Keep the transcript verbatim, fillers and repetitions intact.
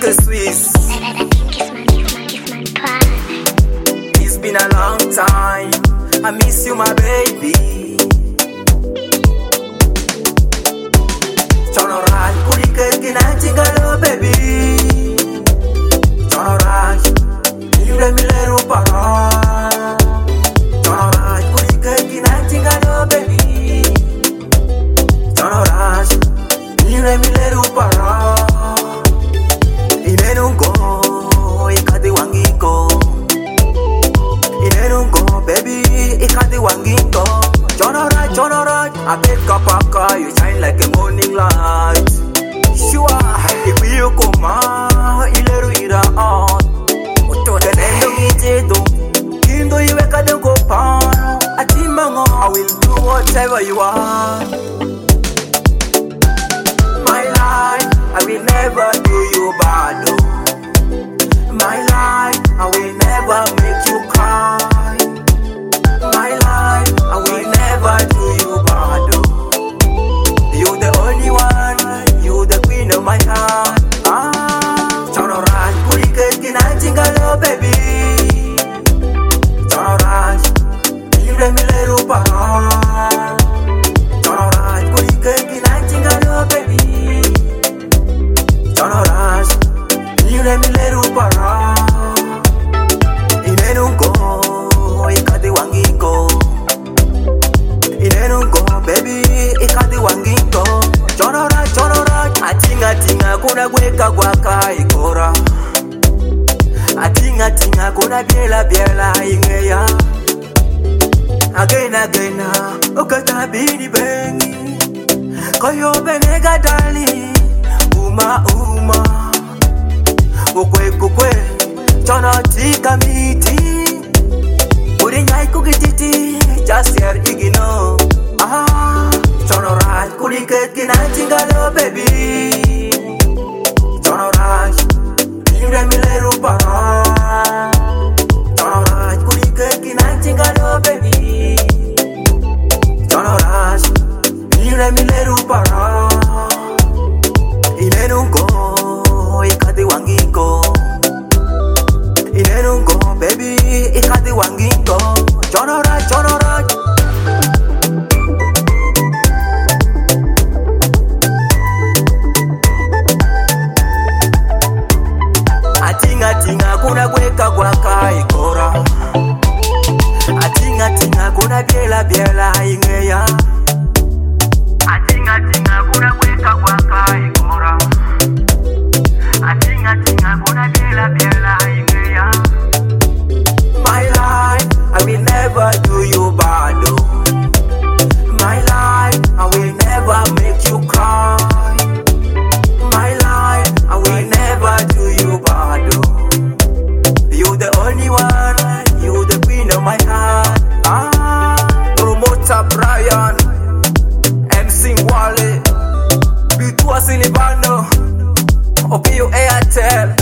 Little Swiss. It's been a long time. I miss you, my baby. Chonorai, kurike kinachingalo, baby. Chonorai, yule mileru para. Chonorai, kurike kinachingalo, baby. Chonorai, yule mileru para. Inenungo, ikadi wangiko. Inenungo, baby, ikadi wangiko. Chonorai, chonorai, I bet kapaka, you shine like a morning light. Shua, if you come out, ileru ira on. Oto the nendo ngitedo, kindo iweka de go pan. Atimango, I will do whatever you want. My life, I will never do you bad. Oh. My life, I will never make you cry. My life, I will never do you bad. Oh. You the only one, you the queen of my heart. Ah, Chonorai, kurike kinachingalo, baby. Chonorai, yule mileru para. Chonorai, kurike kinachingalo, baby. Chonorai, yule mileru para. Inenungo, ikadi wangiko. Inenungo, baby, ikadi wangiko. Chonorai, chonorai, atinga tinga kuna gweka gwaka ikora. Atinga tinga kuna biela biela ingeya. Again again, okata bini bengi. Koyo benega dali, uma uma. Ukwe kukwe, chono tika miti. Uri nyai kukititi, just here igino. Ah, Chonorai, kurike kinachingalo, baby. Chonorai, yule mileru para. Chonorai, kurike kinachingalo, baby. Chonorai, yule mileru para. Inenungo, ikadi wangiko. Inenungo, baby, ikadi wangiko. Chonorai, chonorai. Atinga tinga kuna gweka gwaka ikora. Atinga tinga kuna biela biela ingeya. Atinga tinga kuna gweka gwaka ikora. Atinga tinga kuna biela biela ingeya. My life, I will never do you bad. Oh. My life, I will never make you cry. My life, I will never do you bad. Oh. You the only one, you the queen of my heart. Ah, promoter Brian, M C Wale, Bitua Silibano, Opio Airtel.